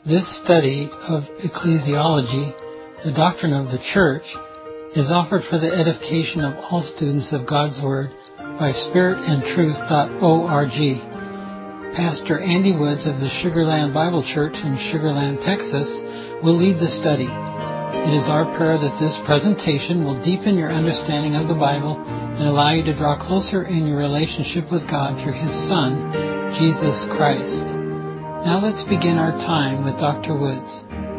This study of ecclesiology, the doctrine of the Church, is offered for the edification of all students of God's Word by spiritandtruth.org. Pastor Andy Woods of the Sugar Land Bible Church in Sugar Land, Texas, will lead the study. It is our prayer that this presentation will deepen your understanding of the Bible and allow you to draw closer in your relationship with God through His Son, Jesus Christ. Now let's begin our time with Dr. Woods.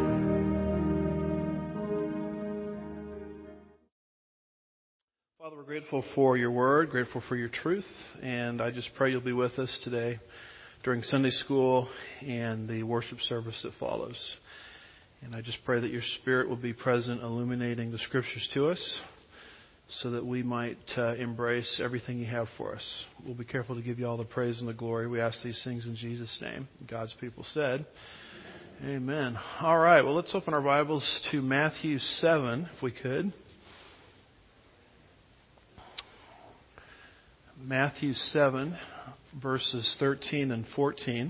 Father, we're grateful for your word, grateful for your truth, and I just pray you'll be with us today during Sunday school and the worship service that follows. And I just pray that your Spirit will be present, illuminating the Scriptures to us so that we might embrace everything you have for us. We'll be careful to give you all the praise and the glory. We ask these things in Jesus' name. God's people said, amen. All right, well, let's open our Bibles to Matthew 7, if we could. Matthew 7, verses 13 and 14.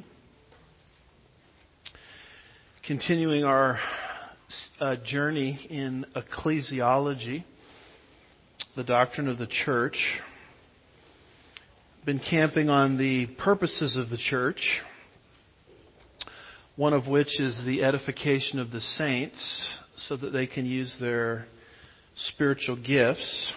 Continuing our journey in ecclesiology, the doctrine of the church. Been camping on the purposes of the church, one of which is the edification of the saints so that they can use their spiritual gifts,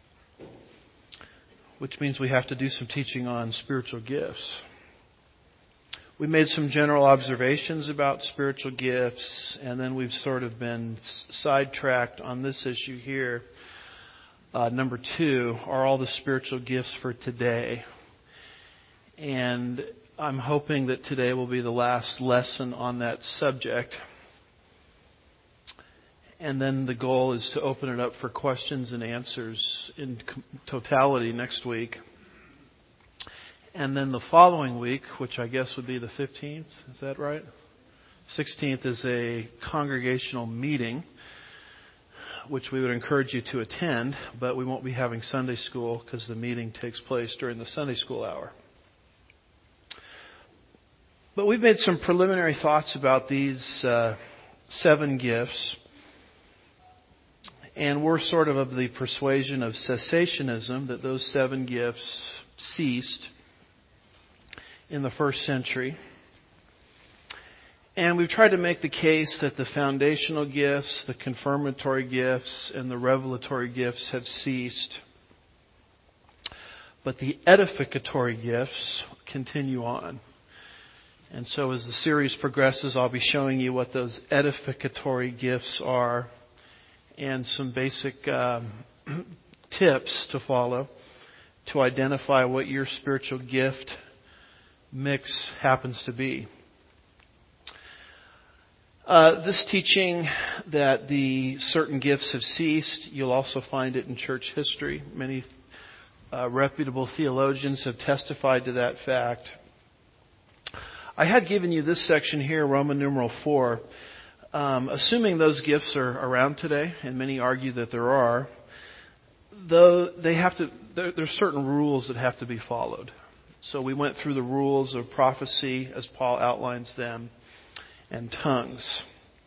which means we have to do some teaching on spiritual gifts. We made some general observations about spiritual gifts, and then we've sort of been sidetracked on this issue here. Number 2, are all the spiritual gifts for today? And I'm hoping that today will be the last lesson on that subject. And then the goal is to open it up for questions and answers in totality next week. And then the following week, which I guess would be the 15th, is that right? 16th is a congregational meeting, which we would encourage you to attend, but we won't be having Sunday school because the meeting takes place during the Sunday school hour. But we've made some preliminary thoughts about these 7 gifts, and we're sort of the persuasion of cessationism that those 7 gifts ceased in the first century. And we've tried to make the case that the foundational gifts, the confirmatory gifts, and the revelatory gifts have ceased. But the edificatory gifts continue on. And so as the series progresses, I'll be showing you what those edificatory gifts are and some basic tips to follow to identify what your spiritual gift mix happens to be. This teaching that the certain gifts have ceased, you'll also find it in church history. Many reputable theologians have testified to that fact. I had given you this section here, Roman numeral 4. Assuming those gifts are around today, and many argue that there are, though there's certain rules that have to be followed. So we went through the rules of prophecy as Paul outlines them, and tongues.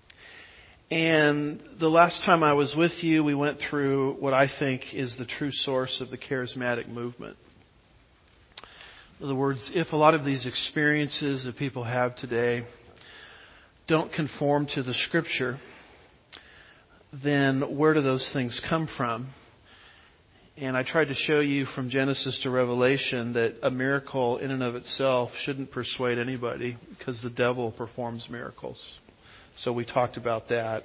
And the last time I was with you, we went through what I think is the true source of the charismatic movement. In other words, if a lot of these experiences that people have today don't conform to the Scripture, then where do those things come from? And I tried to show you from Genesis to Revelation that a miracle in and of itself shouldn't persuade anybody because the devil performs miracles. So we talked about that.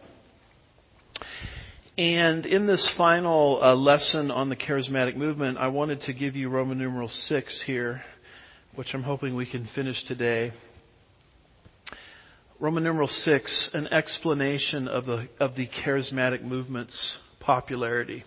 And in this final lesson on the charismatic movement, I wanted to give you Roman numeral 6 here, which I'm hoping we can finish today. Roman numeral 6, an explanation of the charismatic movement's popularity.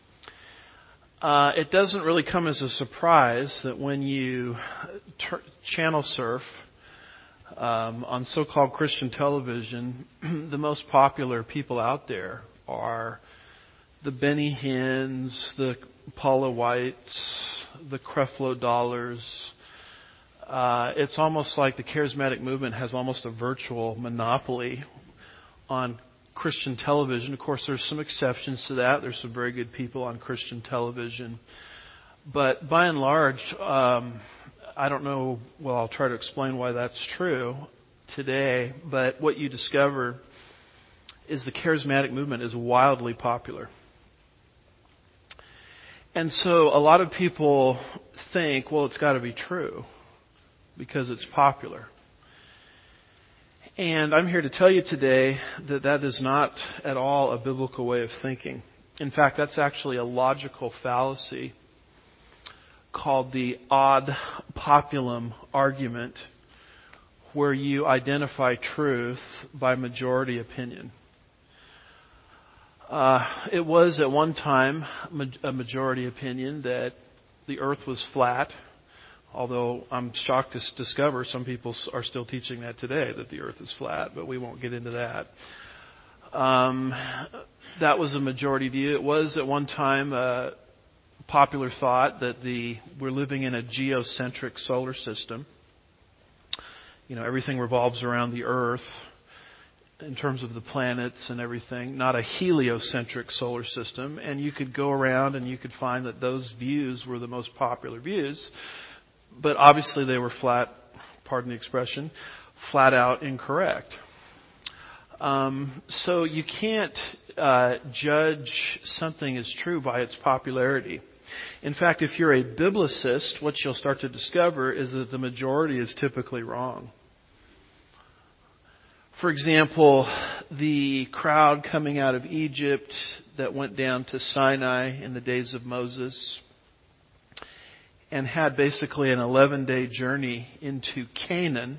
It doesn't really come as a surprise that when you channel surf on so-called Christian television, the most popular people out there are the Benny Hinns, the Paula Whites, the Creflo Dollars, it's almost like the charismatic movement has almost a virtual monopoly on Christian television. Of course, there's some exceptions to that. There's some very good people on Christian television. But by and large, I don't know, well, I'll try to explain why that's true today. But what you discover is the charismatic movement is wildly popular. And so a lot of people think, well, it's got to be true because it's popular. And I'm here to tell you today that that is not at all a biblical way of thinking. In fact, that's actually a logical fallacy called the ad populum argument, where you identify truth by majority opinion. It was at one time a majority opinion that the earth was flat, although I'm shocked to discover some people are still teaching that today, that the earth is flat, but we won't get into that. That was a majority view. It was at one time a popular thought that we're living in a geocentric solar system. You know, everything revolves around the earth in terms of the planets and everything, not a heliocentric solar system. And you could go around and you could find that those views were the most popular views. But obviously they were flat, pardon the expression, flat out incorrect. So you can't judge something as true by its popularity. In fact, if you're a biblicist, what you'll start to discover is that the majority is typically wrong. For example, the crowd coming out of Egypt that went down to Sinai in the days of Moses and had basically an 11-day journey into Canaan.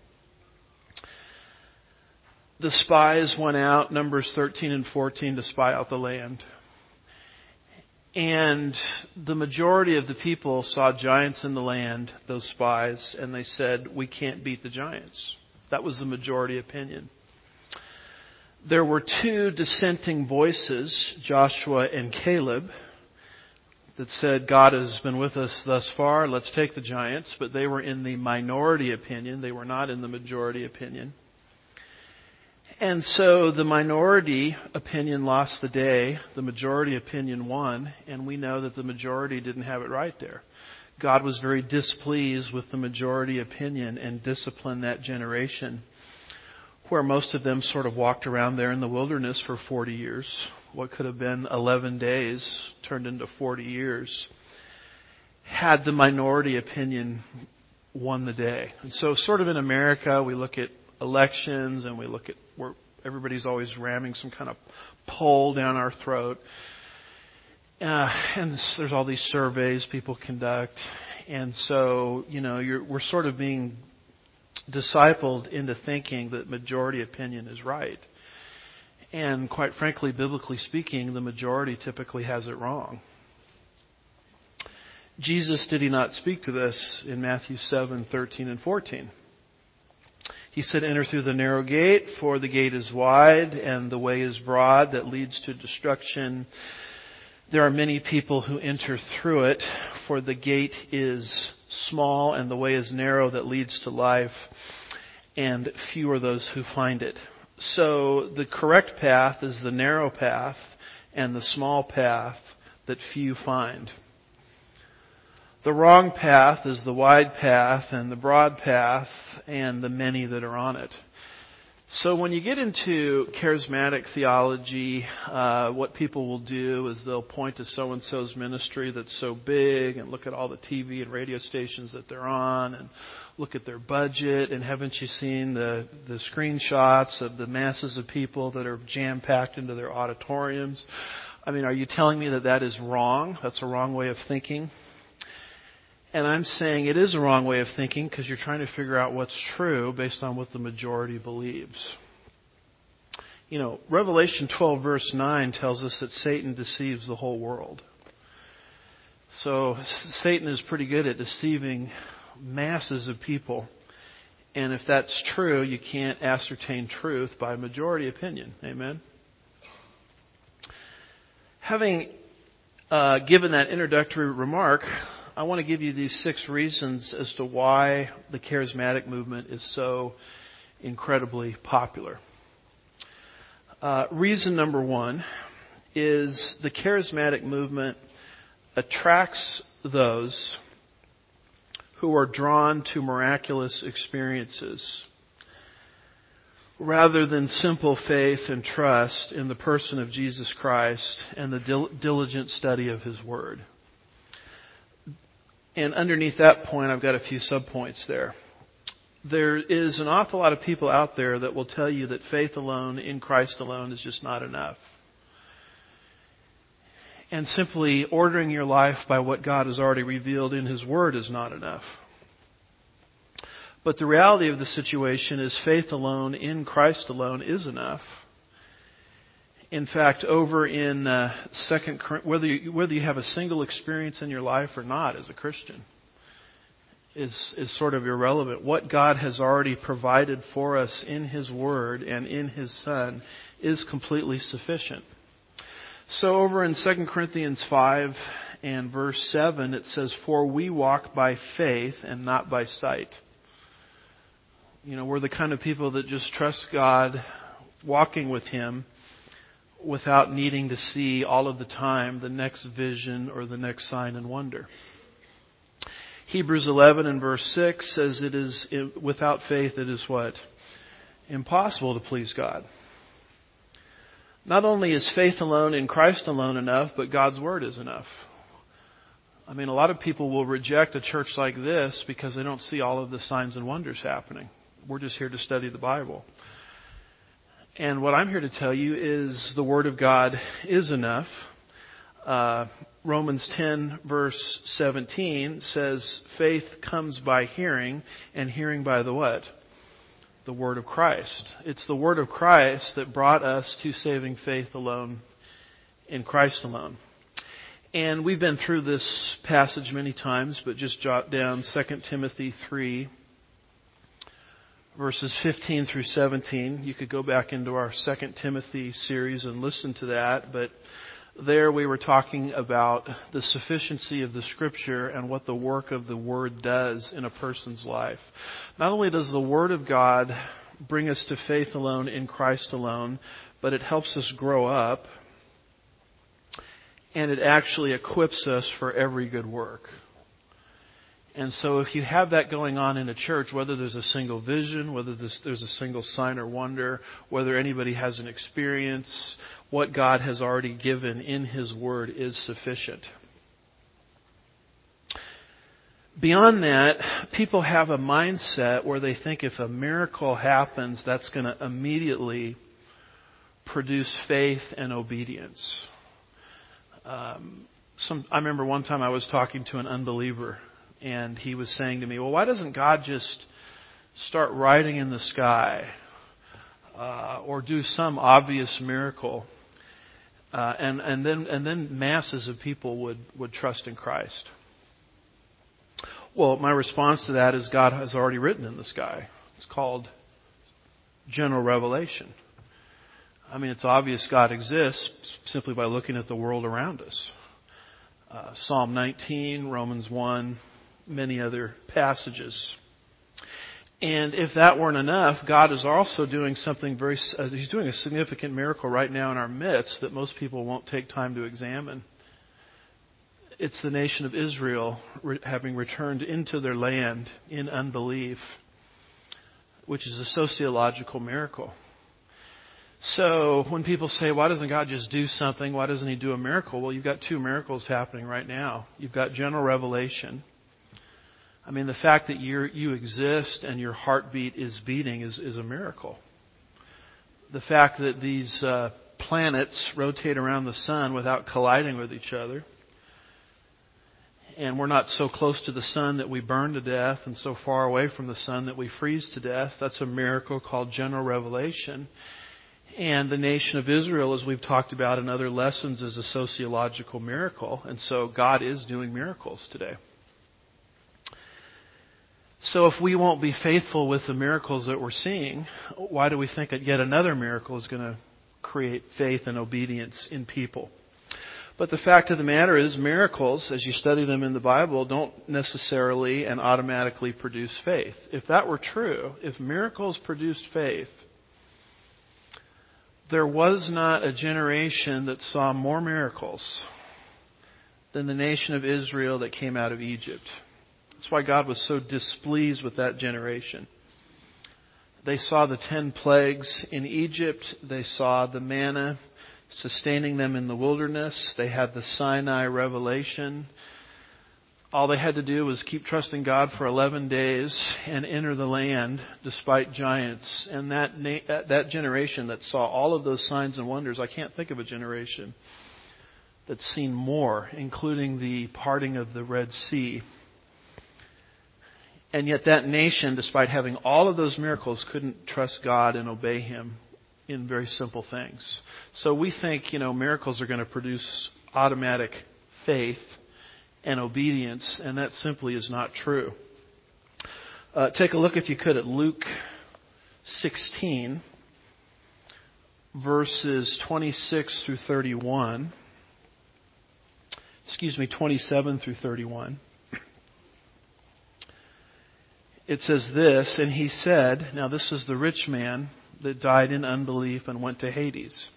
The spies went out, Numbers 13 and 14, to spy out the land. And the majority of the people saw giants in the land, those spies, and they said, we can't beat the giants. That was the majority opinion. There were two dissenting voices, Joshua and Caleb, that said, God has been with us thus far, let's take the giants. But they were in the minority opinion. They were not in the majority opinion. And so the minority opinion lost the day. The majority opinion won. And we know that the majority didn't have it right there. God was very displeased with the majority opinion and disciplined that generation, where most of them sort of walked around there in the wilderness for 40 years. What could have been 11 days turned into 40 years. Had the minority opinion won the day. And so sort of in America, we look at elections and we look at where everybody's always ramming some kind of pole down our throat. And there's all these surveys people conduct. And so, we're sort of being discipled into thinking that majority opinion is right. And quite frankly, biblically speaking, the majority typically has it wrong. Jesus, did he not speak to this in Matthew 7:13 and 14? He said, enter through the narrow gate, for the gate is wide and the way is broad that leads to destruction. There are many people who enter through it, for the gate is small and the way is narrow that leads to life, and few are those who find it. So the correct path is the narrow path and the small path that few find. The wrong path is the wide path and the broad path and the many that are on it. So when you get into charismatic theology, what people will do is they'll point to so-and-so's ministry that's so big and look at all the TV and radio stations that they're on and look at their budget. And haven't you seen the screenshots of the masses of people that are jam-packed into their auditoriums? I mean, are you telling me that that is wrong? That's a wrong way of thinking? And I'm saying it is a wrong way of thinking because you're trying to figure out what's true based on what the majority believes. Revelation 12 verse 9 tells us that Satan deceives the whole world. So Satan is pretty good at deceiving masses of people. And if that's true, you can't ascertain truth by majority opinion. Amen? Having given that introductory remark, I want to give you these 6 reasons as to why the charismatic movement is so incredibly popular. Reason number 1 is the charismatic movement attracts those who are drawn to miraculous experiences rather than simple faith and trust in the person of Jesus Christ and the diligent study of His Word. And underneath that point, I've got a few subpoints there. There is an awful lot of people out there that will tell you that faith alone in Christ alone is just not enough. And simply ordering your life by what God has already revealed in His Word is not enough. But the reality of the situation is faith alone in Christ alone is enough. In fact, over in 2 Corinthians, whether you have a single experience in your life or not as a Christian is sort of irrelevant. What God has already provided for us in His Word and in His Son is completely sufficient. So over in 2 Corinthians 5 and verse 7, it says, "For we walk by faith and not by sight." You know, we're the kind of people that just trust God, walking with Him without needing to see all of the time the next vision or the next sign and wonder. Hebrews 11 and verse 6 says it is, without faith it is what? Impossible to please God. Not only is faith alone in Christ alone enough, but God's Word is enough. I mean, a lot of people will reject a church like this because they don't see all of the signs and wonders happening. We're just here to study the Bible. And what I'm here to tell you is the Word of God is enough. Romans 10 verse 17 says, faith comes by hearing, and hearing by the what? The Word of Christ. It's the Word of Christ that brought us to saving faith alone in Christ alone. And we've been through this passage many times, but just jot down 2 Timothy 3 verses 15 through 17. You could go back into our 2 Timothy series and listen to that, but there we were talking about the sufficiency of the Scripture and what the work of the Word does in a person's life. Not only does the Word of God bring us to faith alone in Christ alone, but it helps us grow up, and it actually equips us for every good work. And so if you have that going on in a church, whether there's a single vision, whether there's a single sign or wonder, whether anybody has an experience, what God has already given in His Word is sufficient. Beyond that, people have a mindset where they think if a miracle happens, that's going to immediately produce faith and obedience. I remember one time I was talking to an unbeliever, and he was saying to me, well, why doesn't God just start writing in the sky or do some obvious miracle and then masses of people would trust in Christ? Well, my response to that is God has already written in the sky. It's called general revelation. I mean, it's obvious God exists simply by looking at the world around us. Psalm 19, Romans 1, many other passages. And if that weren't enough, God is also doing something He's doing a significant miracle right now in our midst that most people won't take time to examine. It's the nation of Israel having returned into their land in unbelief, which is a sociological miracle. So when people say, why doesn't God just do something? Why doesn't He do a miracle? Well, you've got 2 miracles happening right now. You've got general revelation. I mean, the fact that you exist and your heartbeat is beating is a miracle. The fact that these planets rotate around the sun without colliding with each other, and we're not so close to the sun that we burn to death and so far away from the sun that we freeze to death, that's a miracle called general revelation. And the nation of Israel, as we've talked about in other lessons, is a sociological miracle. And so God is doing miracles today. So if we won't be faithful with the miracles that we're seeing, why do we think that yet another miracle is going to create faith and obedience in people? But the fact of the matter is, miracles, as you study them in the Bible, don't necessarily and automatically produce faith. If that were true, if miracles produced faith, there was not a generation that saw more miracles than the nation of Israel that came out of Egypt. That's why God was so displeased with that generation. They saw the 10 plagues in Egypt. They saw the manna sustaining them in the wilderness. They had the Sinai revelation. All they had to do was keep trusting God for 11 days and enter the land despite giants. And that generation that saw all of those signs and wonders, I can't think of a generation that's seen more, including the parting of the Red Sea. And yet that nation, despite having all of those miracles, couldn't trust God and obey Him in very simple things. So we think, miracles are going to produce automatic faith and obedience, and that simply is not true. Take a look, if you could, at Luke 16, verses 26 through 31. 27 through 31. It says this, and he said, now this is the rich man that died in unbelief and went to Hades.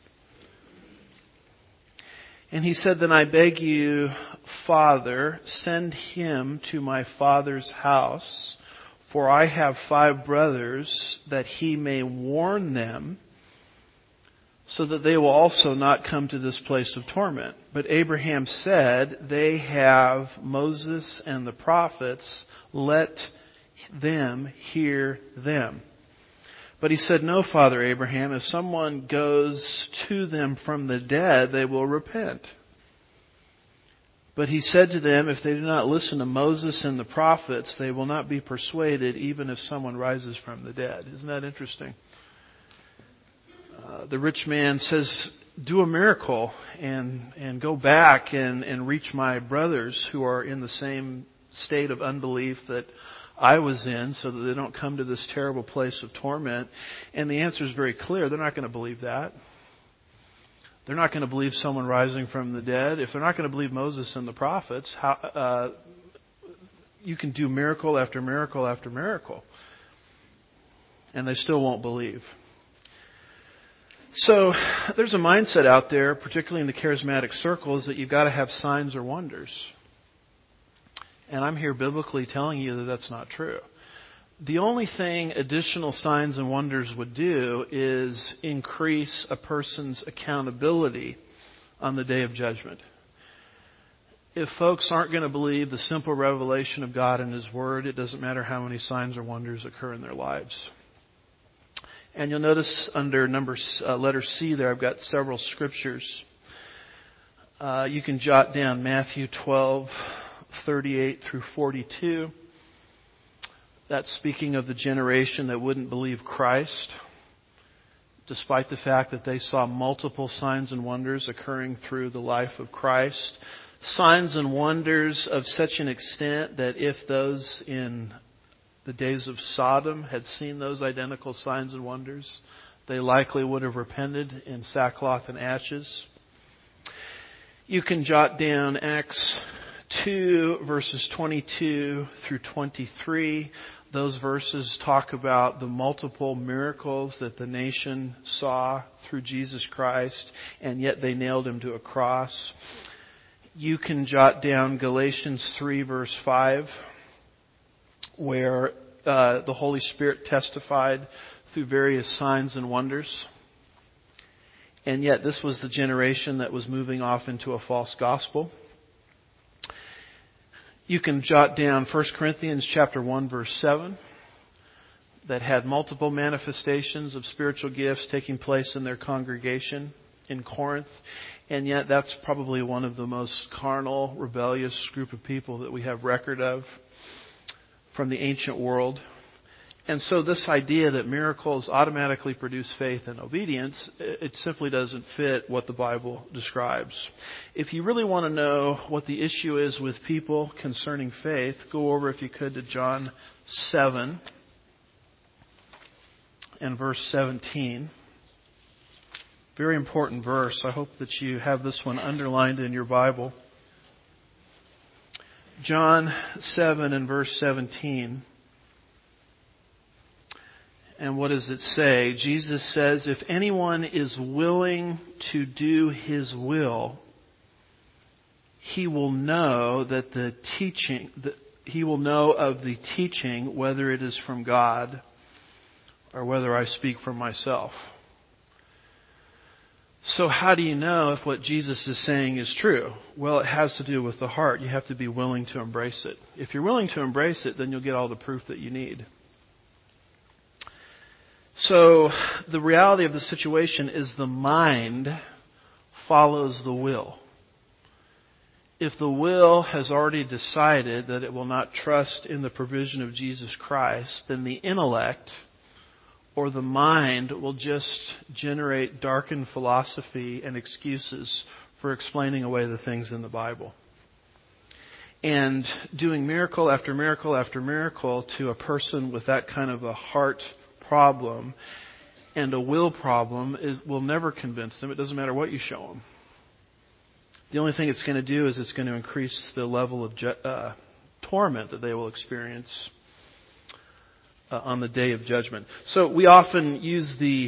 And he said, then I beg you, Father, send him to my father's house, for I have 5 brothers, that he may warn them, so that they will also not come to this place of torment. But Abraham said, they have Moses and the prophets, let them hear them. But he said, no, Father Abraham, if someone goes to them from the dead, they will repent. But he said to them, if they do not listen to Moses and the prophets, they will not be persuaded, even if someone rises from the dead. Isn't that interesting? The rich man says, do a miracle and go back and reach my brothers who are in the same state of unbelief that I was in, so that they don't come to this terrible place of torment. And the answer is very clear. They're not going to believe that. They're not going to believe someone rising from the dead. If they're not going to believe Moses and the prophets, you can do miracle after miracle after miracle, and they still won't believe. So there's a mindset out there, particularly in the charismatic circles, that you've got to have signs or wonders. And I'm here biblically telling you that that's not true. The only thing additional signs and wonders would do is increase a person's accountability on the day of judgment. If folks aren't going to believe the simple revelation of God and His Word, it doesn't matter how many signs or wonders occur in their lives. And you'll notice under letter C there, I've got several scriptures. You can jot down Matthew 12:38 through 42. That's speaking of the generation that wouldn't believe Christ, despite the fact that they saw multiple signs and wonders occurring through the life of Christ. Signs and wonders of such an extent that if those in the days of Sodom had seen those identical signs and wonders, they likely would have repented in sackcloth and ashes. You can jot down Acts 2, verses 22 through 23. Those verses talk about the multiple miracles that the nation saw through Jesus Christ, and yet they nailed Him to a cross. You can jot down Galatians 3, verse 5, where the Holy Spirit testified through various signs and wonders. And yet this was the generation that was moving off into a false gospel. You can jot down 1 Corinthians chapter 1, verse 7, that had multiple manifestations of spiritual gifts taking place in their congregation in Corinth. And yet that's probably one of the most carnal, rebellious group of people that we have record of from the ancient world. And so this idea that miracles automatically produce faith and obedience, it simply doesn't fit what the Bible describes. If you really want to know what the issue is with people concerning faith, go over, if you could, to John 7 and verse 17. Very important verse. I hope that you have this one underlined in your Bible. John 7 and verse 17. And what does it say? Jesus says, if anyone is willing to do His will, he will know that he will know of the teaching, whether it is from God or whether I speak from myself. So how do you know if what Jesus is saying is true? Well, it has to do with the heart. You have to be willing to embrace it. If you're willing to embrace it, then you'll get all the proof that you need. So the reality of the situation is the mind follows the will. If the will has already decided that it will not trust in the provision of Jesus Christ, then the intellect or the mind will just generate darkened philosophy and excuses for explaining away the things in the Bible. And doing miracle after miracle after miracle to a person with that kind of a heart problem and a will problem will never convince them. It doesn't matter what you show them. The only thing it's going to do is it's going to increase the level of torment that they will experience on the day of judgment. So we often use the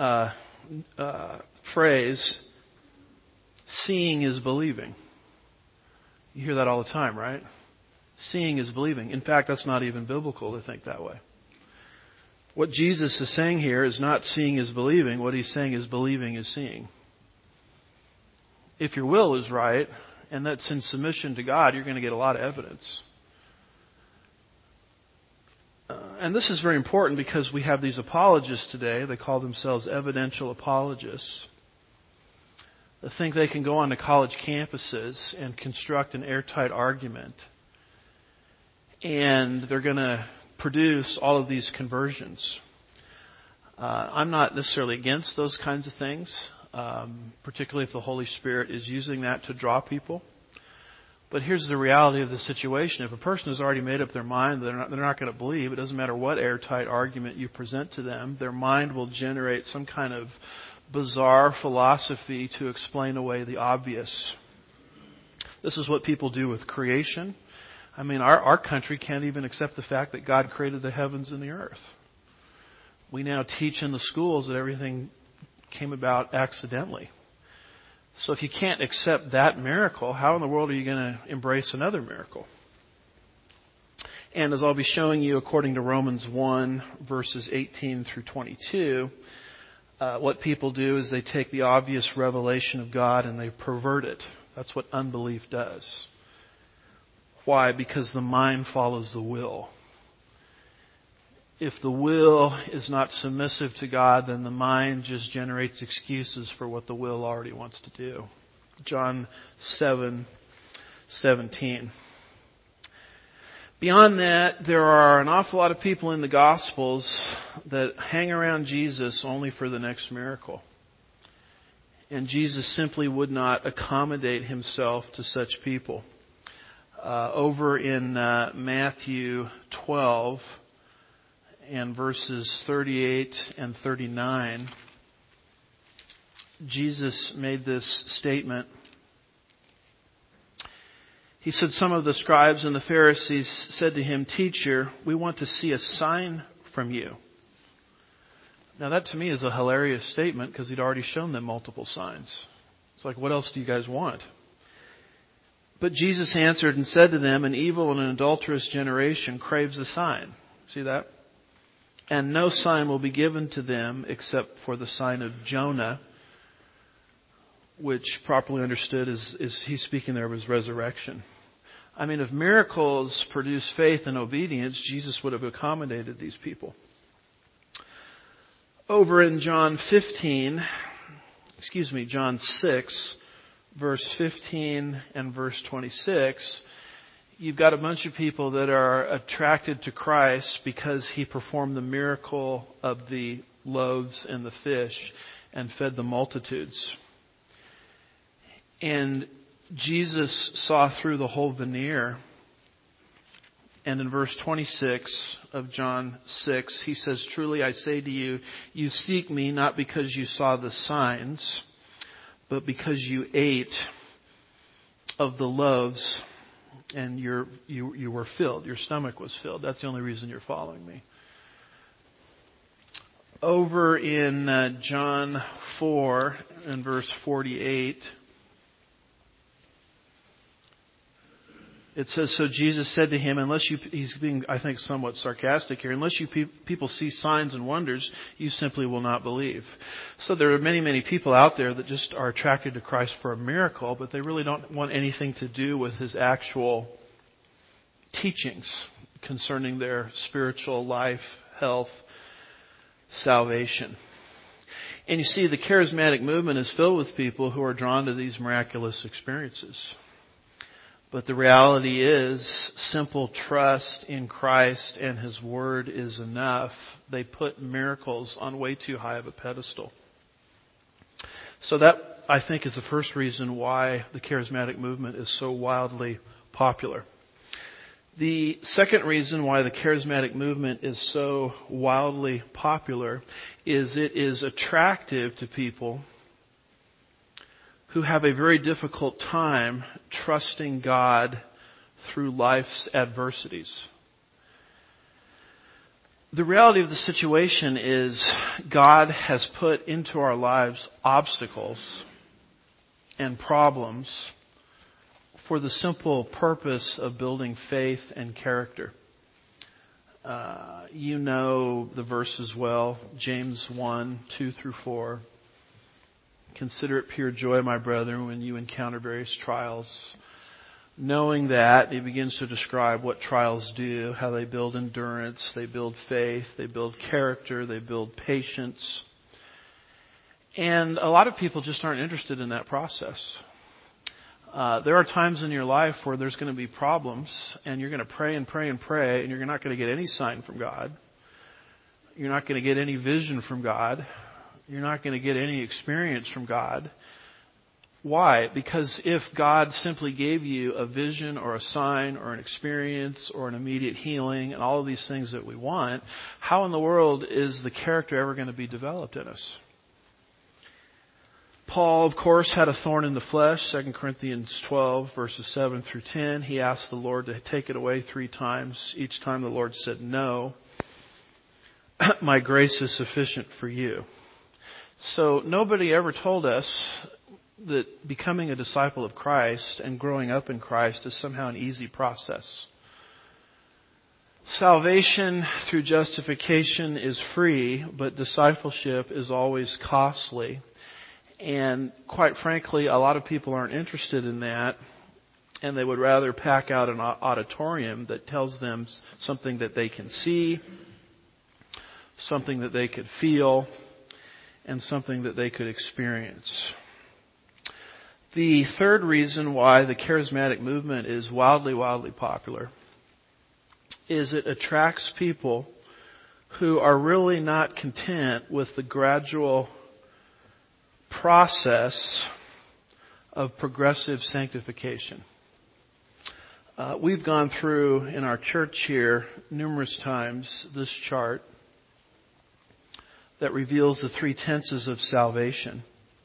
phrase, seeing is believing. You hear that all the time, right? Seeing is believing. In fact, that's not even biblical to think that way. What Jesus is saying here is not seeing is believing. What He's saying is believing is seeing. If your will is right, and that's in submission to God, you're going to get a lot of evidence. And this is very important because we have these apologists today. They call themselves evidential apologists. They think they can go onto college campuses and construct an airtight argument. And they're going to produce all of these conversions. I'm not necessarily against those kinds of things, particularly if the Holy Spirit is using that to draw people. But here's the reality of the situation. If a person has already made up their mind that they're not going to believe, it doesn't matter what airtight argument you present to them, their mind will generate some kind of bizarre philosophy to explain away the obvious. This is what people do with creation. I mean, our country can't even accept the fact that God created the heavens and the earth. We now teach in the schools that everything came about accidentally. So if you can't accept that miracle, how in the world are you going to embrace another miracle? And as I'll be showing you, according to Romans 1, verses 18 through 22, what people do is they take the obvious revelation of God and they pervert it. That's what unbelief does. Why? Because the mind follows the will. If the will is not submissive to God, then the mind just generates excuses for what the will already wants to do. John 7:17. Beyond that, there are an awful lot of people in the Gospels that hang around Jesus only for the next miracle. And Jesus simply would not accommodate Himself to such people. Over in Matthew 12 and verses 38 and 39, Jesus made this statement. He said, some of the scribes and the Pharisees said to Him, "Teacher, we want to see a sign from you." Now that to me is a hilarious statement because He'd already shown them multiple signs. It's like, what else do you guys want? But Jesus answered and said to them, "An evil and an adulterous generation craves a sign." See that? "And no sign will be given to them except for the sign of Jonah," which properly understood is he's speaking there of His resurrection. I mean, if miracles produce faith and obedience, Jesus would have accommodated these people. Over in John 6, verse 15 and verse 26, you've got a bunch of people that are attracted to Christ because He performed the miracle of the loaves and the fish and fed the multitudes. And Jesus saw through the whole veneer And in verse 26 of John 6, he says, "Truly I say to you, you seek me not because you saw the signs, but because you ate of the loaves and you were filled. Your stomach was filled. That's the only reason you're following me." Over in John 4 and verse 48, it says, "So Jesus said to him, he's being, I think, somewhat sarcastic here, unless you people see signs and wonders, you simply will not believe." So there are many, many people out there that just are attracted to Christ for a miracle, but they really don't want anything to do with His actual teachings concerning their spiritual life, health, salvation. And you see, the charismatic movement is filled with people who are drawn to these miraculous experiences. But the reality is, simple trust in Christ and His Word is enough. They put miracles on way too high of a pedestal. So that, I think, is the first reason why the charismatic movement is so wildly popular. The second reason why the charismatic movement is so wildly popular is it is attractive to people who have a very difficult time trusting God through life's adversities. The reality of the situation is God has put into our lives obstacles and problems for the simple purpose of building faith and character. You know the verses well, James 1, 2 through 4. "Consider it pure joy, my brethren, when you encounter various trials." Knowing that, he begins to describe what trials do, how they build endurance, they build faith, they build character, they build patience. And a lot of people just aren't interested in that process. There are times in your life where there's going to be problems, and you're going to pray and pray and pray, and you're not going to get any sign from God. You're not going to get any vision from God. You're not going to get any experience from God. Why? Because if God simply gave you a vision or a sign or an experience or an immediate healing and all of these things that we want, how in the world is the character ever going to be developed in us? Paul, of course, had a thorn in the flesh, 2 Corinthians 12, verses 7 through 10. He asked the Lord to take it away 3 times. Each time the Lord said, "No, my grace is sufficient for you." So nobody ever told us that becoming a disciple of Christ and growing up in Christ is somehow an easy process. Salvation through justification is free, but discipleship is always costly. And quite frankly, a lot of people aren't interested in that, and they would rather pack out an auditorium that tells them something that they can see, something that they could feel, and something that they could experience. The third reason why the charismatic movement is wildly, wildly popular is it attracts people who are really not content with the gradual process of progressive sanctification. We've gone through in our church here numerous times this chart that reveals the 3 tenses of salvation.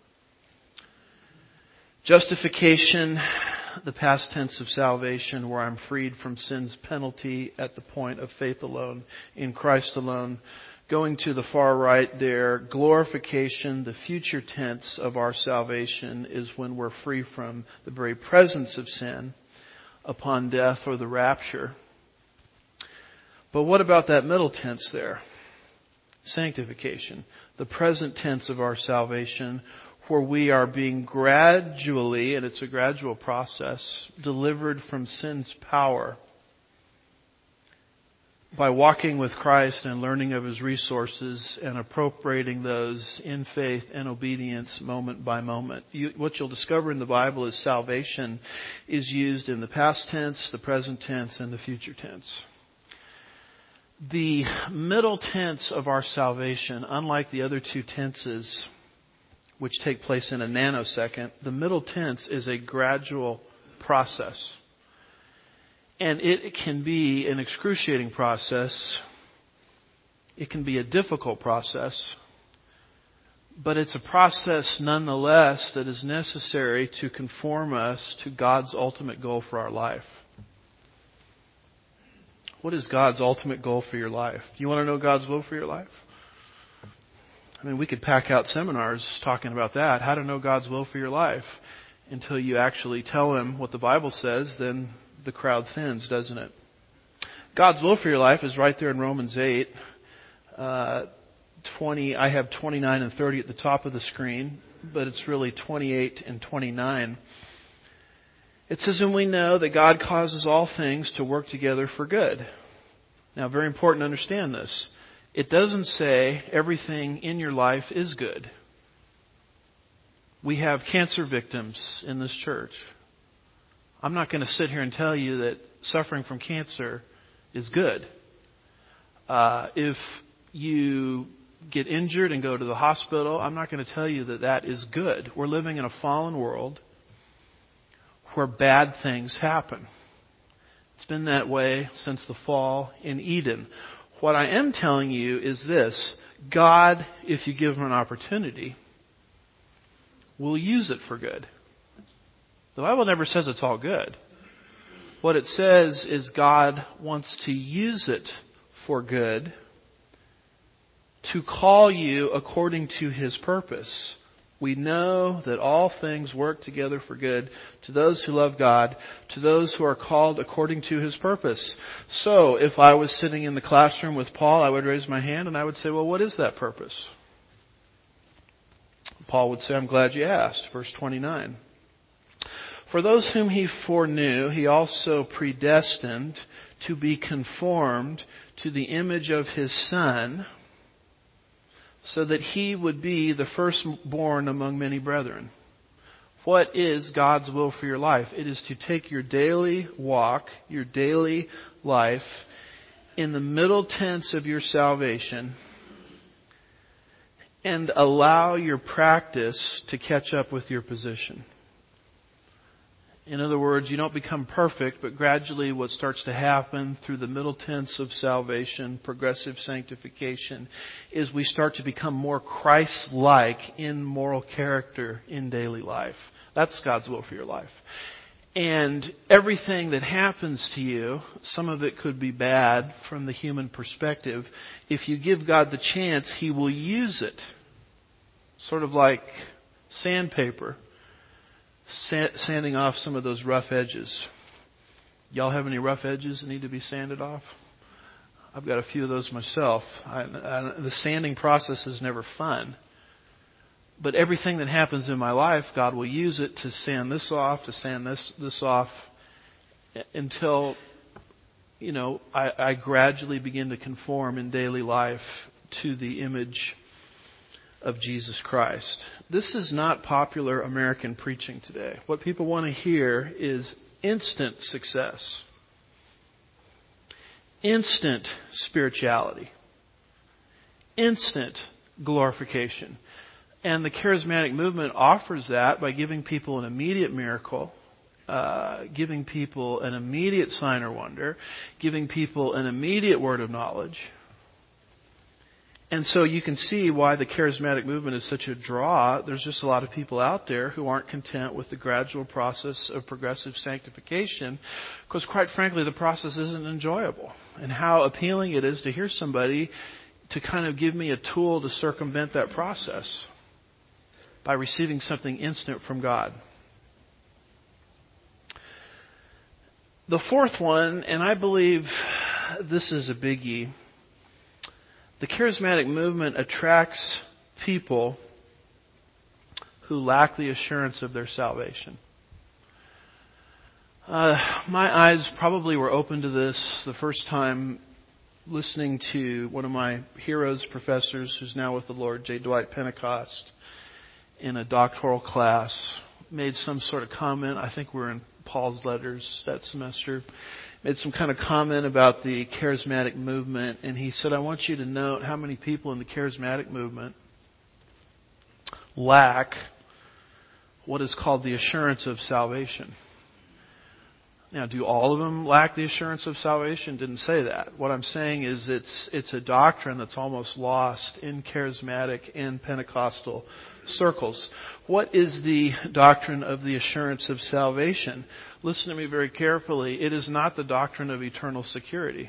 Justification, the past tense of salvation, where I'm freed from sin's penalty at the point of faith alone, in Christ alone. Going to the far right there, glorification, the future tense of our salvation, is when we're free from the very presence of sin upon death or the rapture. But what about that middle tense there? Sanctification, the present tense of our salvation, where we are being gradually, and it's a gradual process, delivered from sin's power by walking with Christ and learning of His resources and appropriating those in faith and obedience moment by moment. What you'll discover in the Bible is salvation is used in the past tense, the present tense, and the future tense. The middle tense of our salvation, unlike the other 2 tenses, which take place in a nanosecond, the middle tense is a gradual process. And it can be an excruciating process. It can be a difficult process. But it's a process nonetheless that is necessary to conform us to God's ultimate goal for our life. What is God's ultimate goal for your life? Do you want to know God's will for your life? I mean, we could pack out seminars talking about that, how to know God's will for your life. Until you actually tell Him what the Bible says, then the crowd thins, doesn't it? God's will for your life is right there in Romans 8. I have 29 and 30 at the top of the screen, but it's really 28 and 29. It says, and we know that God causes all things to work together for good. Now, very important to understand this. It doesn't say everything in your life is good. We have cancer victims in this church. I'm not going to sit here and tell you that suffering from cancer is good. If you get injured and go to the hospital, I'm not going to tell you that that is good. We're living in a fallen world where bad things happen. It's been that way since the fall in Eden. What I am telling you is this: God, if you give Him an opportunity, will use it for good. The Bible never says it's all good. What it says is God wants to use it for good, to call you according to His purpose. We know that all things work together for good to those who love God, to those who are called according to His purpose. So, if I was sitting in the classroom with Paul, I would raise my hand and I would say, well, what is that purpose? Paul would say, I'm glad you asked. Verse 29. For those whom He foreknew, He also predestined to be conformed to the image of His Son, so that He would be the firstborn among many brethren. What is God's will for your life? It is to take your daily walk, your daily life, in the middle tense of your salvation, and allow your practice to catch up with your position. In other words, you don't become perfect, but gradually what starts to happen through the middle tense of salvation, progressive sanctification, is we start to become more Christ-like in moral character in daily life. That's God's will for your life. And everything that happens to you, some of it could be bad from the human perspective. If you give God the chance, He will use it. Sort of like sandpaper. Sanding off some of those rough edges. Y'all have any rough edges that need to be sanded off? I've got a few of those myself. The sanding process is never fun. But everything that happens in my life, God will use it to sand this off, to sand this off, until, I gradually begin to conform in daily life to the image of Jesus Christ. This is not popular American preaching today. What people want to hear is instant success, instant spirituality, instant glorification. And the charismatic movement offers that by giving people an immediate miracle, giving people an immediate sign or wonder, giving people an immediate word of knowledge. And so you can see why the charismatic movement is such a draw. There's just a lot of people out there who aren't content with the gradual process of progressive sanctification, because quite frankly, the process isn't enjoyable. And how appealing it is to hear somebody to kind of give me a tool to circumvent that process by receiving something instant from God. The fourth one, and I believe this is a biggie, the charismatic movement attracts people who lack the assurance of their salvation. My eyes probably were open to this the first time listening to one of my heroes, professors, who's now with the Lord, J. Dwight Pentecost, in a doctoral class, made some sort of comment. I think we're in Paul's letters that semester. Made some kind of comment about the charismatic movement, and he said, I want you to note how many people in the charismatic movement lack what is called the assurance of salvation. Now, do all of them lack the assurance of salvation? Didn't say that. What I'm saying is it's a doctrine that's almost lost in charismatic and Pentecostal circles. What is the doctrine of the assurance of salvation? Listen to me very carefully. It is not the doctrine of eternal security.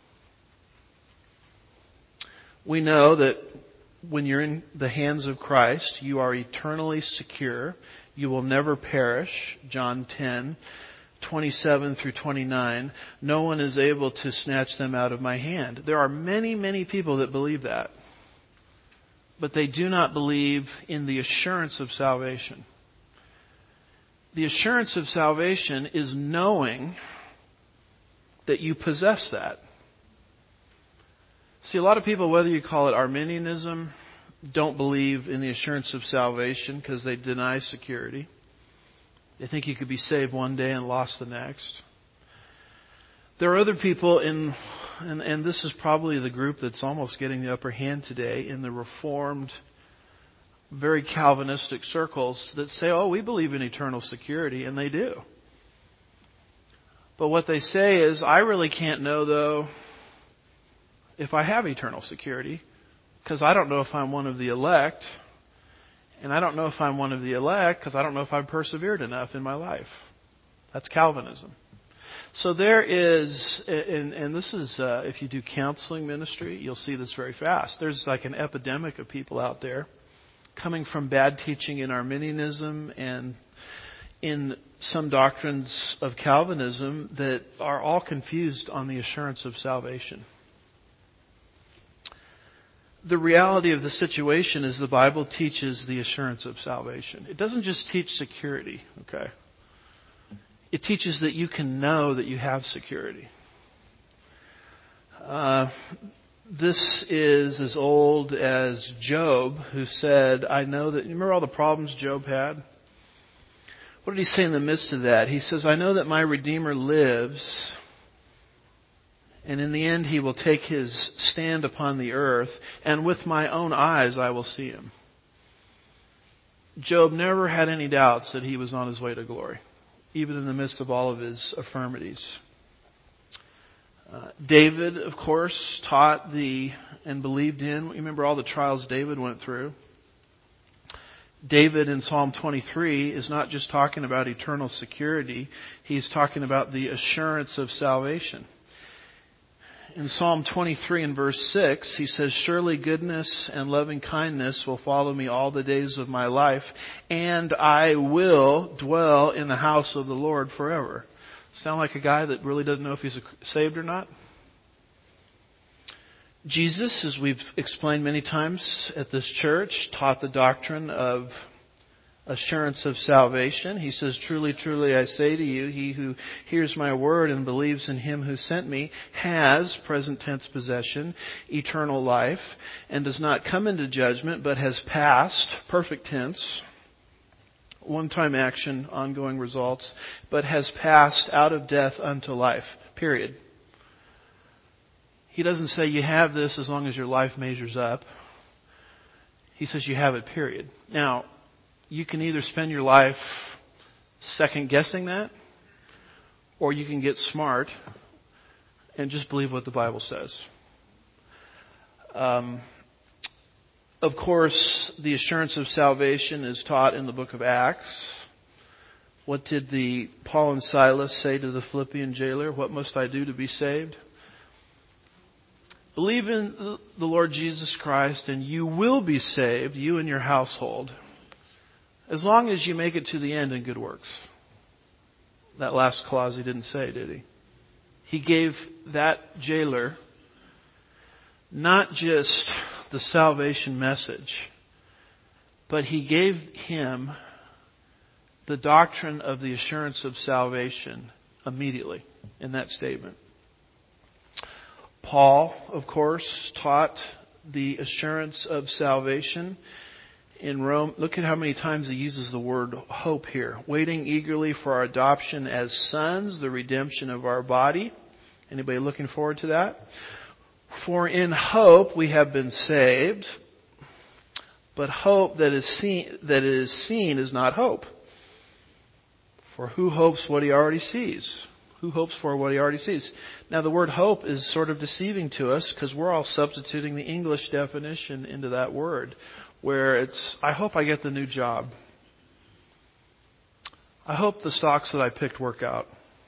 We know that when you're in the hands of Christ, you are eternally secure. You will never perish. John 10:27 through 29. No one is able to snatch them out of my hand. There are many, many people that believe that. But they do not believe in the assurance of salvation. The assurance of salvation is knowing that you possess that. See, a lot of people, whether you call it Arminianism, don't believe in the assurance of salvation because they deny security. They think you could be saved one day and lost the next. There are other people and this is probably the group that's almost getting the upper hand today in the Reformed, very Calvinistic circles that say, oh, we believe in eternal security, and they do. But what they say is, I really can't know, though, if I have eternal security, because I don't know if I'm one of the elect, and I don't know if I'm one of the elect because I don't know if I've persevered enough in my life. That's Calvinism. So there is, and this is, if you do counseling ministry, you'll see this very fast. There's like an epidemic of people out there coming from bad teaching in Arminianism and in some doctrines of Calvinism that are all confused on the assurance of salvation. The reality of the situation is the Bible teaches the assurance of salvation. It doesn't just teach security, okay? It teaches that you can know that you have security. This is as old as Job, who said, I know that... You remember all the problems Job had? What did he say in the midst of that? He says, I know that my Redeemer lives, and in the end he will take his stand upon the earth, and with my own eyes I will see him. Job never had any doubts that he was on his way to glory, even in the midst of all of his infirmities. David, of course, taught and believed in. Remember all the trials David went through. David in Psalm 23 is not just talking about eternal security. He's talking about the assurance of salvation. In Psalm 23 and verse 6, he says, surely goodness and loving kindness will follow me all the days of my life, and I will dwell in the house of the Lord forever. Sound like a guy that really doesn't know if he's saved or not? Jesus, as we've explained many times at this church, taught the doctrine of assurance of salvation. He says, truly, truly, I say to you, he who hears my word and believes in him who sent me has, present tense possession, eternal life, and does not come into judgment, but has passed, perfect tense, one-time action, ongoing results, but has passed out of death unto life, period. He doesn't say you have this as long as your life measures up. He says you have it, period. Now, you can either spend your life second guessing that, or you can get smart and just believe what the Bible says. Of course, the assurance of salvation is taught in the book of Acts. What did Paul and Silas say to the Philippian jailer? What must I do to be saved? Believe in the Lord Jesus Christ and you will be saved, you and your household, as long as you make it to the end in good works. That last clause he didn't say, did he? He gave that jailer not just the salvation message, but he gave him the doctrine of the assurance of salvation immediately in that statement. Paul, of course, taught the assurance of salvation in Rome. Look at how many times he uses the word hope here. Waiting eagerly for our adoption as sons, the redemption of our body. Anybody looking forward to that? For in hope we have been saved, but hope that is seen is not hope. For who hopes what he already sees? Who hopes for what he already sees? Now, the word hope is sort of deceiving to us because we're all substituting the English definition into that word, where it's, I hope I get the new job. I hope the stocks that I picked work out.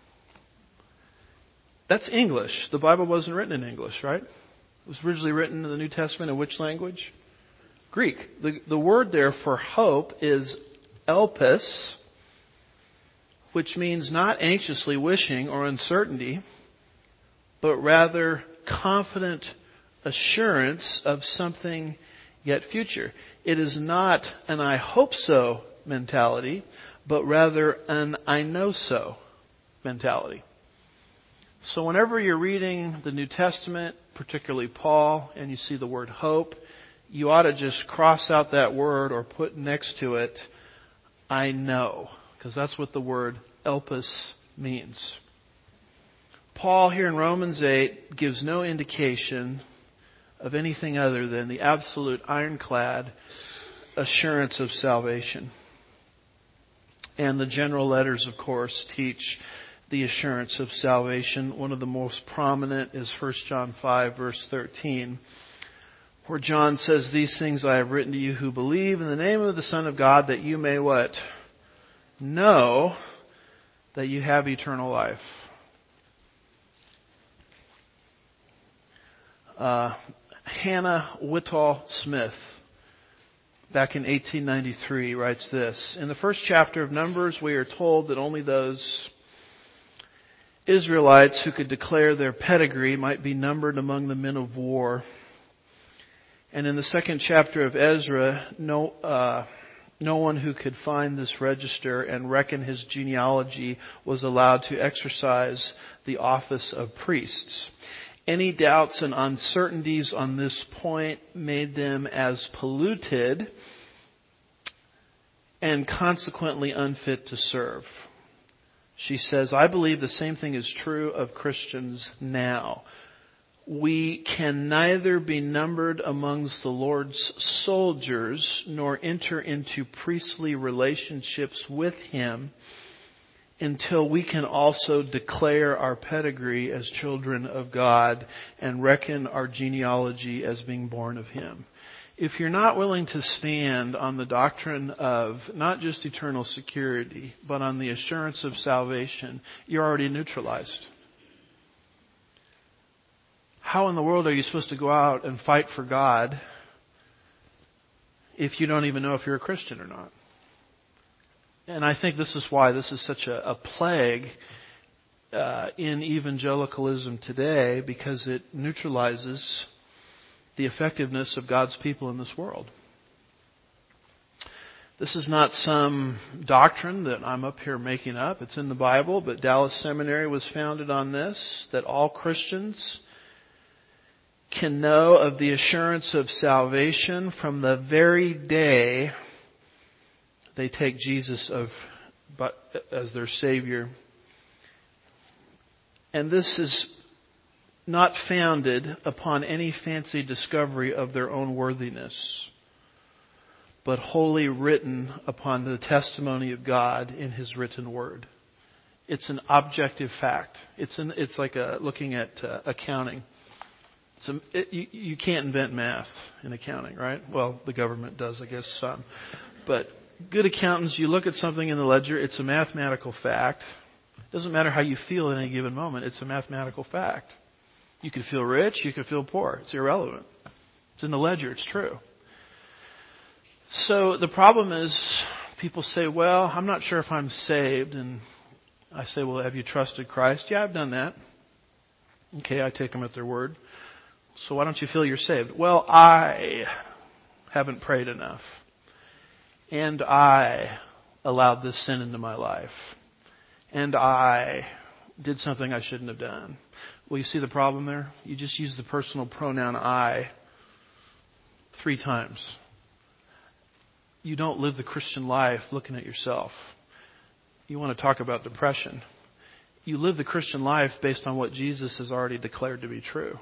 That's English. The Bible wasn't written in English, right? It was originally written in the New Testament in which language? Greek. The word there for hope is elpis, which means not anxiously wishing or uncertainty, but rather confident assurance of something yet future. It is not an I hope so mentality, but rather an I know so mentality. So whenever you're reading the New Testament, particularly Paul, and you see the word hope, you ought to just cross out that word or put next to it, I know, because that's what the word elpis means. Paul here in Romans 8 gives no indication of anything other than the absolute ironclad assurance of salvation. And the general letters, of course, teach the assurance of salvation. One of the most prominent is 1 John 5, verse 13, where John says, these things I have written to you who believe in the name of the Son of God, that you may what? Know that you have eternal life. Hannah Whitall Smith, back in 1893, writes this. In the first chapter of Numbers, we are told that only those Israelites who could declare their pedigree might be numbered among the men of war. And in the second chapter of Ezra, no one who could find this register and reckon his genealogy was allowed to exercise the office of priests. Any doubts and uncertainties on this point made them as polluted and consequently unfit to serve. She says, I believe the same thing is true of Christians now. We can neither be numbered amongst the Lord's soldiers nor enter into priestly relationships with Him until we can also declare our pedigree as children of God and reckon our genealogy as being born of Him. If you're not willing to stand on the doctrine of not just eternal security, but on the assurance of salvation, you're already neutralized. How in the world are you supposed to go out and fight for God if you don't even know if you're a Christian or not? And I think this is why this is such a plague in evangelicalism today, because it neutralizes the effectiveness of God's people in this world. This is not some doctrine that I'm up here making up. It's in the Bible, but Dallas Seminary was founded on this, that all Christians can know of the assurance of salvation from the very day they take Jesus as their Savior. And this is not founded upon any fancy discovery of their own worthiness, but wholly written upon the testimony of God in His written Word. It's an objective fact. It's like looking at accounting. You can't invent math in accounting, right? Well, the government does, I guess, some. But good accountants, you look at something in the ledger, it's a mathematical fact. It doesn't matter how you feel at any given moment. It's a mathematical fact. You can feel rich, you can feel poor. It's irrelevant. It's in the ledger. It's true. So the problem is people say, well, I'm not sure if I'm saved. And I say, well, have you trusted Christ? Yeah, I've done that. Okay, I take them at their word. So why don't you feel you're saved? Well, I haven't prayed enough. And I allowed this sin into my life. And I did something I shouldn't have done. Well, you see the problem there? You just use the personal pronoun I 3 times. You don't live the Christian life looking at yourself. You want to talk about depression. You live the Christian life based on what Jesus has already declared to be true.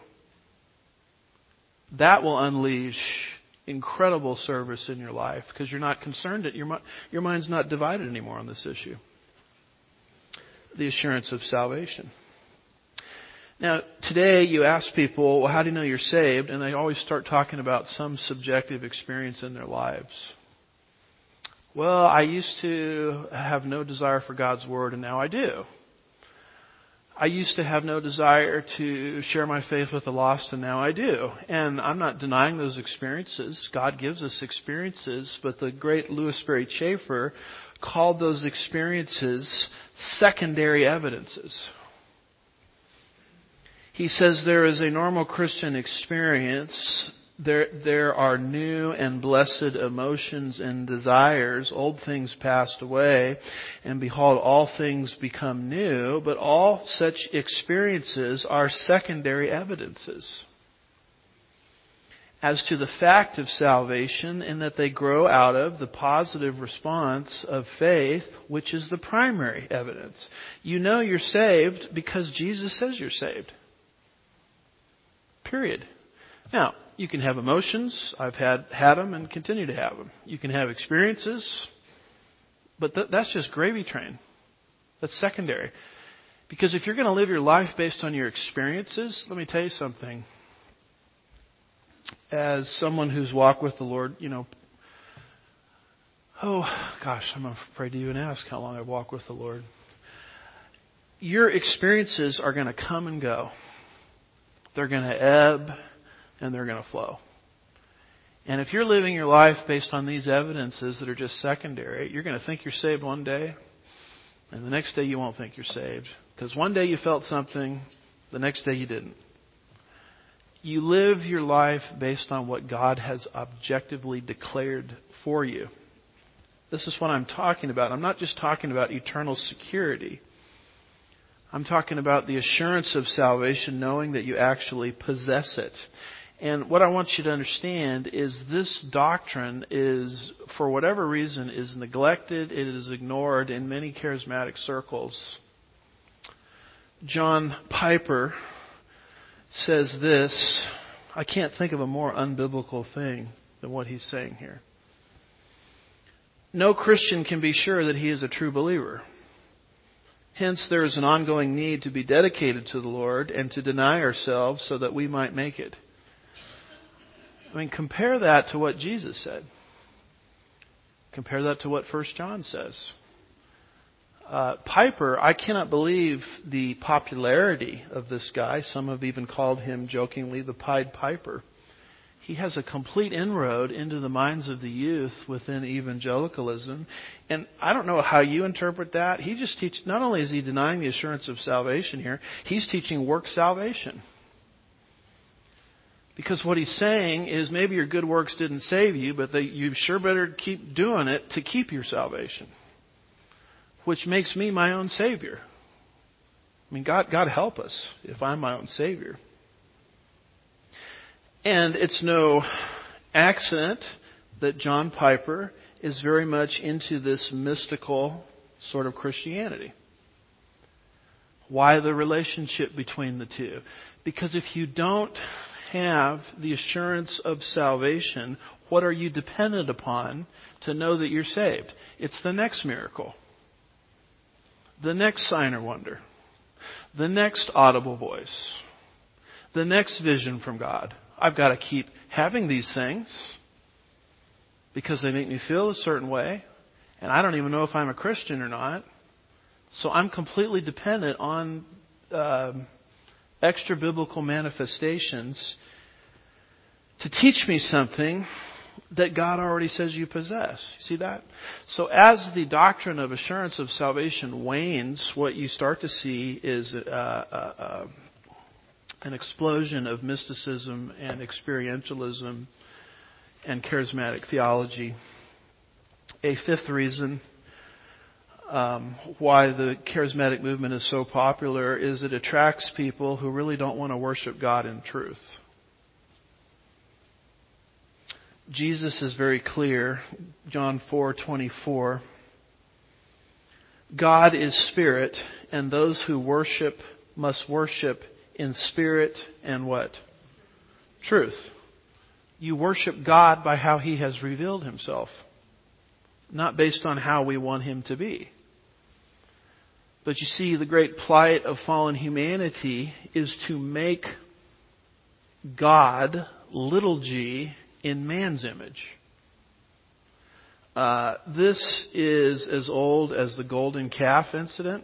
That will unleash incredible service in your life because you're not concerned. Your mind's not divided anymore on this issue. the assurance of salvation. Now, today you ask people, well, how do you know you're saved? And they always start talking about some subjective experience in their lives. Well, I used to have no desire for God's Word, and now I do. I used to have no desire to share my faith with the lost, and now I do. And I'm not denying those experiences. God gives us experiences, but the great Louis Berry Chafer called those experiences secondary evidences. He says there is a normal Christian experience. There are new and blessed emotions and desires. Old things passed away, and behold, all things become new. But all such experiences are secondary evidences as to the fact of salvation, in that they grow out of the positive response of faith, which is the primary evidence. You know you're saved because Jesus says you're saved. Period. Now, you can have emotions. I've had them and continue to have them. You can have experiences, but that's just gravy train. That's secondary. Because if you're going to live your life based on your experiences, let me tell you something. As someone who's walked with the Lord, I'm afraid to even ask how long I've walked with the Lord. Your experiences are going to come and go. They're going to ebb and they're going to flow. And if you're living your life based on these evidences that are just secondary, you're going to think you're saved one day, and the next day you won't think you're saved. Because one day you felt something, the next day you didn't. You live your life based on what God has objectively declared for you. This is what I'm talking about. I'm not just talking about eternal security. I'm talking about the assurance of salvation, knowing that you actually possess it. And what I want you to understand is this doctrine is, for whatever reason, is neglected. It is ignored in many charismatic circles. John Piper says this. I can't think of a more unbiblical thing than what he's saying here. No Christian can be sure that he is a true believer. Hence, there is an ongoing need to be dedicated to the Lord and to deny ourselves so that we might make it. Compare that to what Jesus said. Compare that to what 1 John says. Piper, I cannot believe the popularity of this guy. Some have even called him jokingly the Pied Piper. He has a complete inroad into the minds of the youth within evangelicalism. And I don't know how you interpret that. He just teaches, not only is he denying the assurance of salvation here, he's teaching work salvation. Because what he's saying is maybe your good works didn't save you, but you sure better keep doing it to keep your salvation. Which makes me my own Savior. God help us if I'm my own Savior. And it's no accident that John Piper is very much into this mystical sort of Christianity. Why the relationship between the two? Because if you don't have the assurance of salvation, what are you dependent upon to know that you're saved? It's the next miracle. The next sign or wonder. The next audible voice. The next vision from God. I've got to keep having these things because they make me feel a certain way. And I don't even know if I'm a Christian or not. So I'm completely dependent on extra biblical manifestations to teach me something that God already says you possess. You see that? So as the doctrine of assurance of salvation wanes, what you start to see is an explosion of mysticism and experientialism and charismatic theology. A fifth reason why the charismatic movement is so popular is it attracts people who really don't want to worship God in truth. Jesus is very clear, John 4:24. God is spirit, and those who worship must worship in spirit and what? Truth. You worship God by how He has revealed Himself, not based on how we want Him to be. But you see, the great plight of fallen humanity is to make God, little g, in man's image. This is as old as the golden calf incident.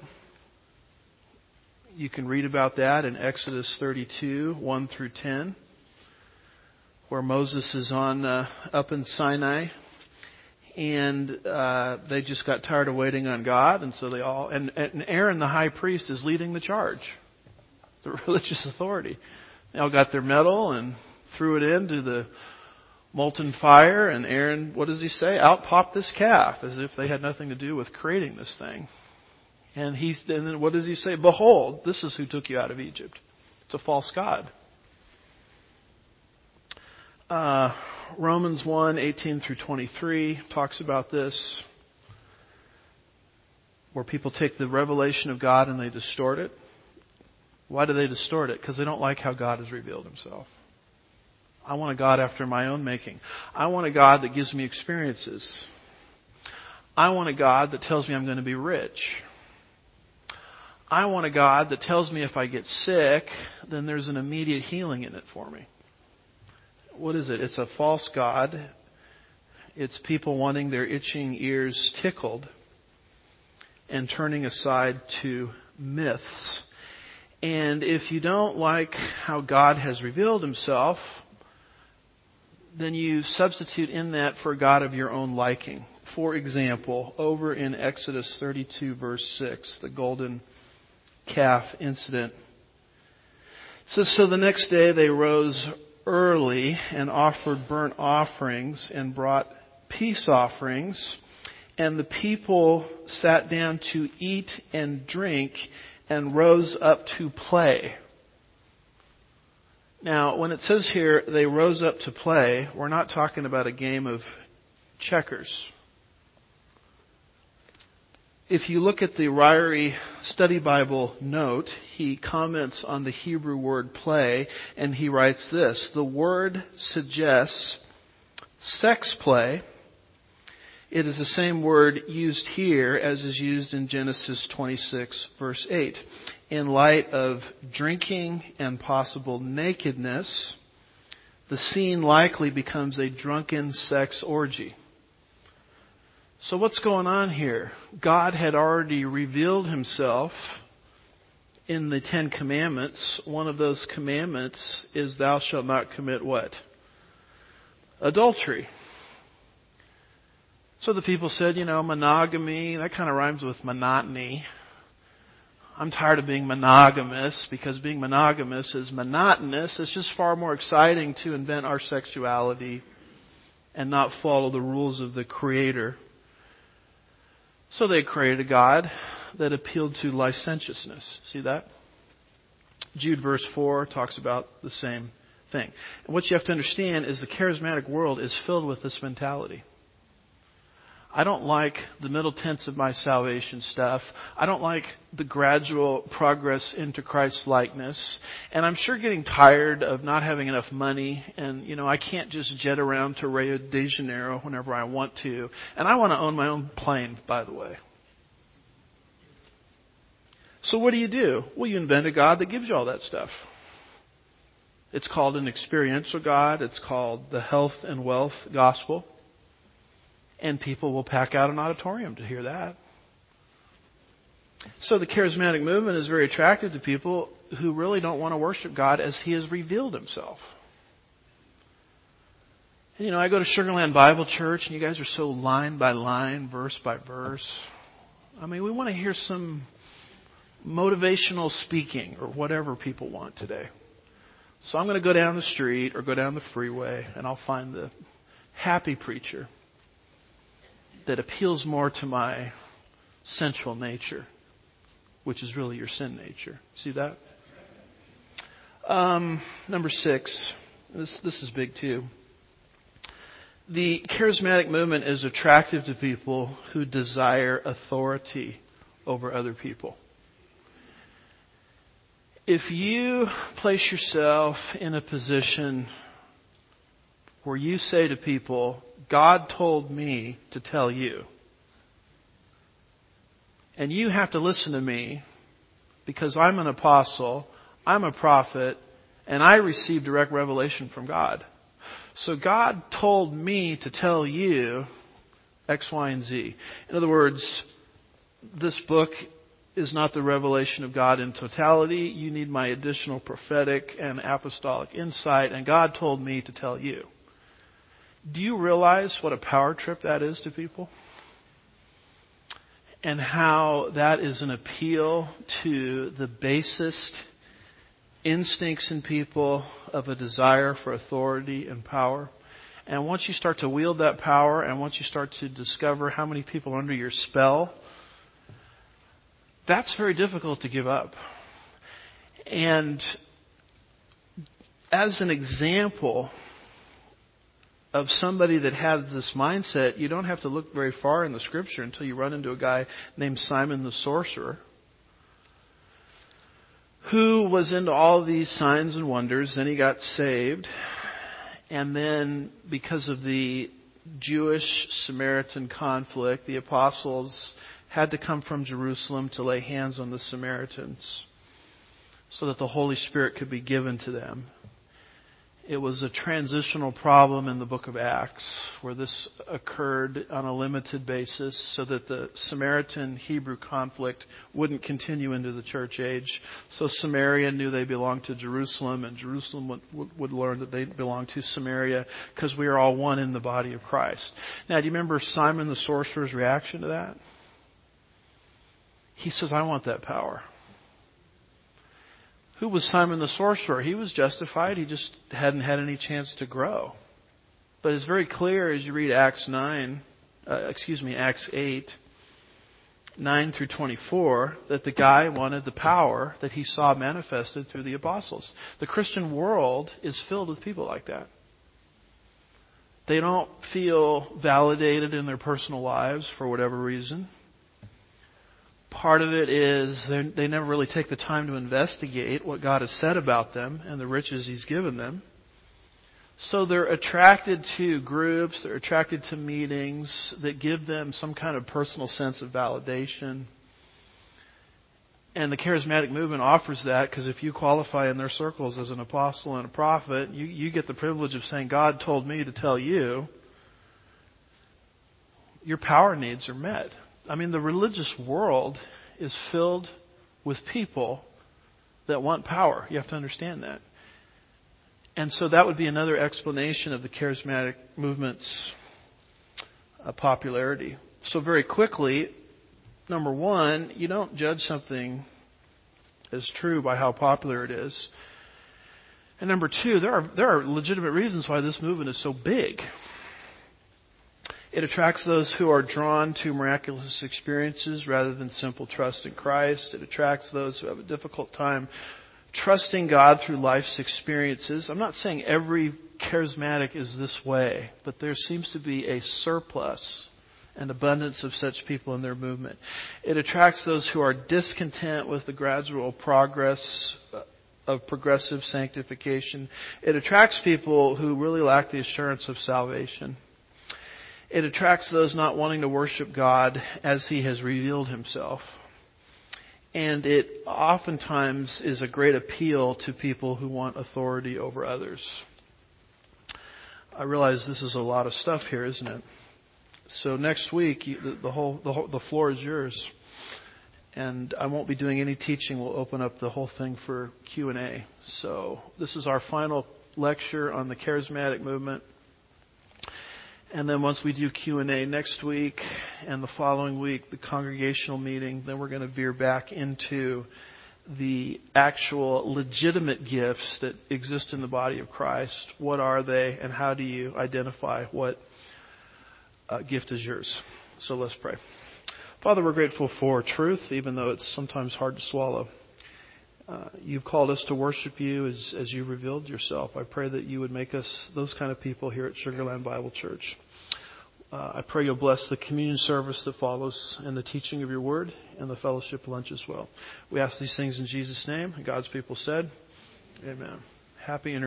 You can read about that in Exodus 32, 1 through 10, where Moses is up in Sinai, and they just got tired of waiting on God, and so and Aaron the high priest is leading the charge, the religious authority. They all got their metal and threw it into the molten fire, and Aaron, what does he say? Out popped this calf, as if they had nothing to do with creating this thing. And then what does he say? Behold, this is who took you out of Egypt. It's a false god. Romans 1, 18 through 23 talks about this, where people take the revelation of God and they distort it. Why do they distort it? Because they don't like how God has revealed himself. I want a God after my own making. I want a God that gives me experiences. I want a God that tells me I'm going to be rich. I want a God that tells me if I get sick, then there's an immediate healing in it for me. What is it? It's a false God. It's people wanting their itching ears tickled and turning aside to myths. And if you don't like how God has revealed himself, then you substitute in that for a God of your own liking. For example, over in Exodus 32, verse 6, the golden calf incident. It says, so the next day they rose early and offered burnt offerings and brought peace offerings. And the people sat down to eat and drink and rose up to play. Now, when it says here they rose up to play, we're not talking about a game of checkers. If you look at the Ryrie Study Bible note, he comments on the Hebrew word play, and he writes this: the word suggests sex play. It is the same word used here as is used in Genesis 26, verse 8. In light of drinking and possible nakedness, the scene likely becomes a drunken sex orgy. So what's going on here? God had already revealed himself in the Ten Commandments. One of those commandments is thou shalt not commit what? Adultery. So the people said, monogamy, that kind of rhymes with monotony. I'm tired of being monogamous because being monogamous is monotonous. It's just far more exciting to invent our sexuality and not follow the rules of the Creator. So they created a God that appealed to licentiousness. See that? Jude verse 4 talks about the same thing. And what you have to understand is the charismatic world is filled with this mentality. I don't like the middle tense of my salvation stuff. I don't like the gradual progress into Christ's likeness. And I'm sure getting tired of not having enough money. And, I can't just jet around to Rio de Janeiro whenever I want to. And I want to own my own plane, by the way. So what do? Well, you invent a God that gives you all that stuff. It's called an experiential God. It's called the health and wealth gospel. And people will pack out an auditorium to hear that. So the charismatic movement is very attractive to people who really don't want to worship God as He has revealed Himself. And, I go to Sugarland Bible Church, and you guys are so line by line, verse by verse. We want to hear some motivational speaking or whatever people want today. So I'm going to go down the street or go down the freeway, and I'll find the happy preacher that appeals more to my sensual nature, which is really your sin nature. See that? Number 6. This is big too. The charismatic movement is attractive to people who desire authority over other people. If you place yourself in a position where you say to people, God told me to tell you, And you have to listen to me because I'm an apostle, I'm a prophet, and I received direct revelation from God. So God told me to tell you X, Y, and Z. In other words, this book is not the revelation of God in totality. You need my additional prophetic and apostolic insight, and God told me to tell you. Do you realize what a power trip that is to people? And how that is an appeal to the basest instincts in people of a desire for authority and power. And once you start to wield that power, and once you start to discover how many people are under your spell, that's very difficult to give up. And as an example of somebody that had this mindset, you don't have to look very far in the Scripture until you run into a guy named Simon the Sorcerer, who was into all these signs and wonders. Then he got saved. And then because of the Jewish-Samaritan conflict, the apostles had to come from Jerusalem to lay hands on the Samaritans so that the Holy Spirit could be given to them. It was a transitional problem in the book of Acts where this occurred on a limited basis so that the Samaritan-Hebrew conflict wouldn't continue into the church age. So Samaria knew they belonged to Jerusalem, and Jerusalem would learn that they belonged to Samaria because we are all one in the body of Christ. Now, do you remember Simon the Sorcerer's reaction to that? He says, I want that power. Who was Simon the Sorcerer? He was justified. He just hadn't had any chance to grow. But it's very clear as you read Acts 8, 9 through 24, that the guy wanted the power that he saw manifested through the apostles. The Christian world is filled with people like that. They don't feel validated in their personal lives for whatever reason. Part of it is they never really take the time to investigate what God has said about them and the riches He's given them. So they're attracted to groups, they're attracted to meetings that give them some kind of personal sense of validation. And the charismatic movement offers that because if you qualify in their circles as an apostle and a prophet, you get the privilege of saying, God told me to tell you, your power needs are met. I mean, the religious world is filled with people that want power. You have to understand that. And so that would be another explanation of the charismatic movement's popularity. So very quickly, number one, you don't judge something as true by how popular it is. And number two, there are legitimate reasons why this movement is so big. It attracts those who are drawn to miraculous experiences rather than simple trust in Christ. It attracts those who have a difficult time trusting God through life's experiences. I'm not saying every charismatic is this way, but there seems to be a surplus and abundance of such people in their movement. It attracts those who are discontent with the gradual progress of progressive sanctification. It attracts people who really lack the assurance of salvation. It attracts those not wanting to worship God as He has revealed Himself. And it oftentimes is a great appeal to people who want authority over others. I realize this is a lot of stuff here, isn't it? So next week, the floor is yours. And I won't be doing any teaching. We'll open up the whole thing for Q&A. So this is our final lecture on the charismatic movement. And then once we do Q&A next week and the following week, the congregational meeting, then we're going to veer back into the actual legitimate gifts that exist in the body of Christ. What are they, and how do you identify what gift is yours? So let's pray. Father, we're grateful for truth, even though it's sometimes hard to swallow. You've called us to worship you as you revealed yourself. I pray that you would make us those kind of people here at Sugar Land Bible Church. I pray you'll bless the communion service that follows and the teaching of your word and the fellowship lunch as well. We ask these things in Jesus' name. God's people said, amen. Happy